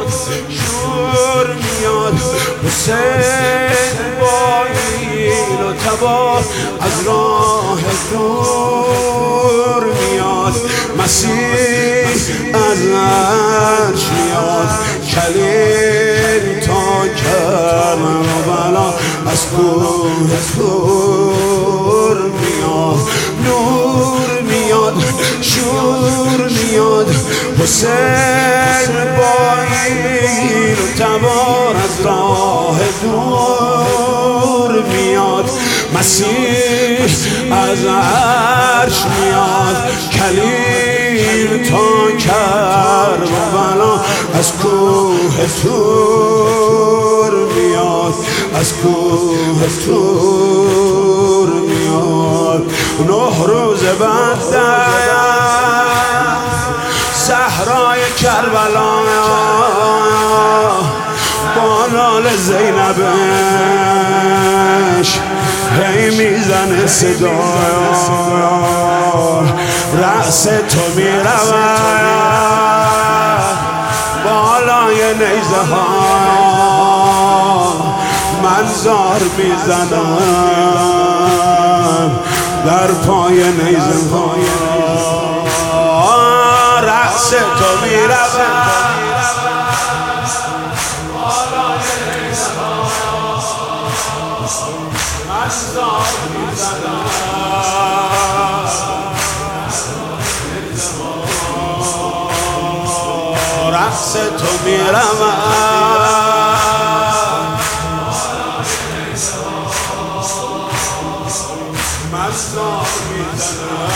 میاد شور میاد حسین با ایل و تبا از راه دور میاد مسیح از عرش میاد کلیم تا کربلا از کوه طور میاد نور میاد شور میاد حسین با ایل و تبار از راه دور میاد مسیح از عرش میاد کلیم تا کربلا از کوه طور میاد از کوه طور میاد 9 روز بعد صحرای کربلا با نال زینبش هی میزنه صدا رأس تو میرود بالای نیزه ها من زار میزنم در پای نیزه ها رأس تو میرود من زار میزنم رأس تو میرود من زار میزنم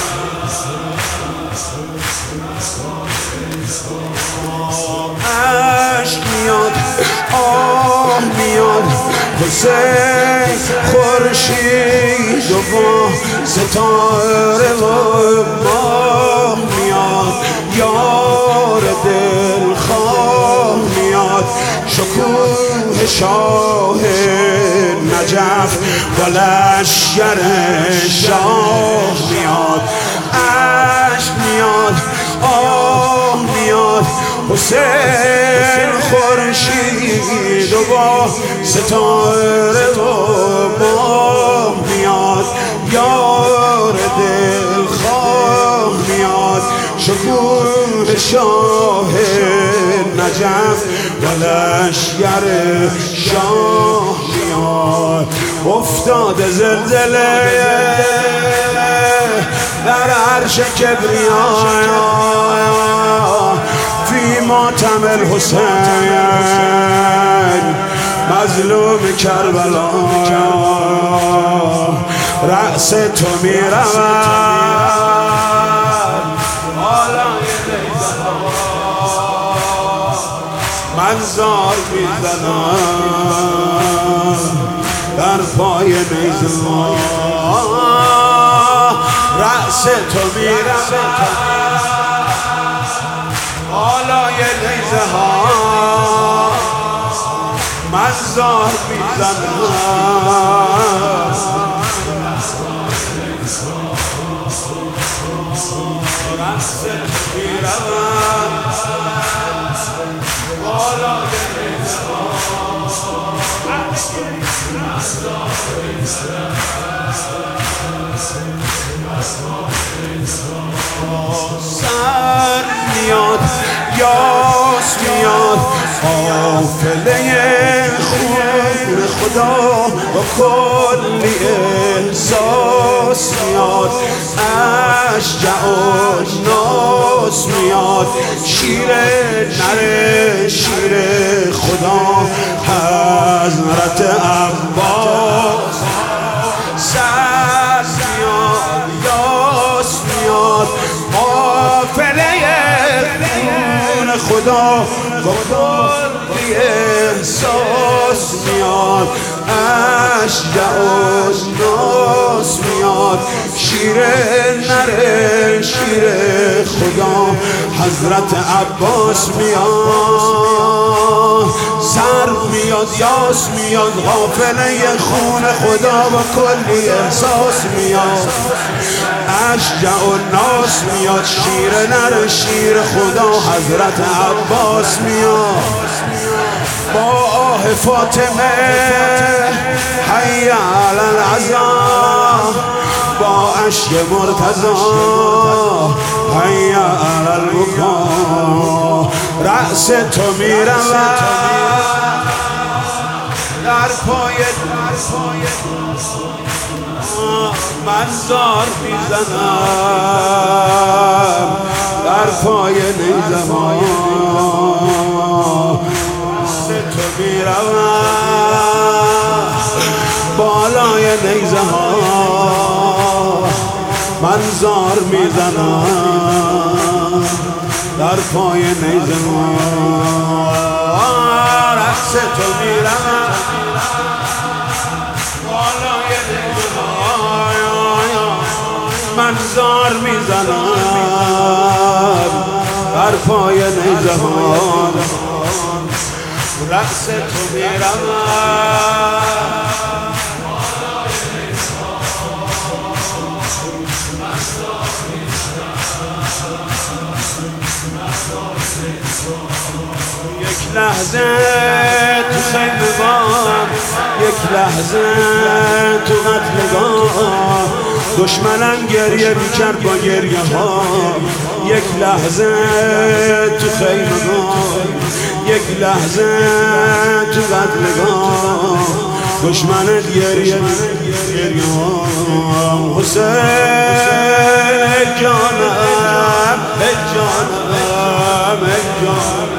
عشق میاد آه میاد حسین خورشید و با ستاره و ماه میاد یار دلخواه میاد شکوه شاه نجف و لشکر شاه میاد عشق میاد آه میاد حسین خورشید و با ستاره و ماه میاد یار دلخواه میاد شکوه شاه نجف و لشکر شاه میاد افتاده زلزله در عرش کبریا فی ماتم الحسین مظلوم کربلا رأس تو میرود بالای نیزه من زار میزنم در پای نیزه رأس تو میرود بالای نیزه ها من زار میزنم رأس تو میرود بالای نیزه ها سر میاد یاس میاد قافله خون خدا با کلی احساس میاد اشجع و ناس میاد شیر نره شیر خدا حضرت عباس سر میاد یاس میاد قافله خون خدا با کلی احساس میاد اشجع و ناس میاد شیر نره شیر خدا حضرت عباس میاد سر میاد یاس میاد قافله خون خدا با کلی احساس میاد اشجع الناس میاد، شیر نر شیر خدا حضرت عباس میاد. با آه فاطمه حی علی العزا، با اشک مرتضی حی علی البکا. رأس تو میرود در پای من زار میزنم در پای نیزم. رأس تو میرود بالای نیزه ها من زار میزنم در پای نیزه ها. رأس تو میرود بالای نیزه ها من زار میزنم در پای نیزه ها. رأس تو میرود یک لحظه تو خیمگاه، یک لحظه تو قتلگاه، دشمنم گریه میکرد با گریه ها. یک لحظه تو خیمگاه، یک لحظه تو قتلگاه، دشمنت گریه ها. حسین جانم ای جانم ای جانم،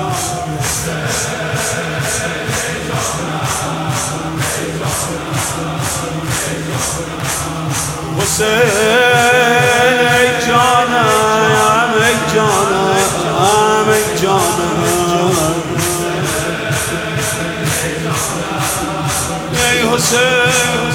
حسین ای جانم ای جانم ای جانم، ای حسین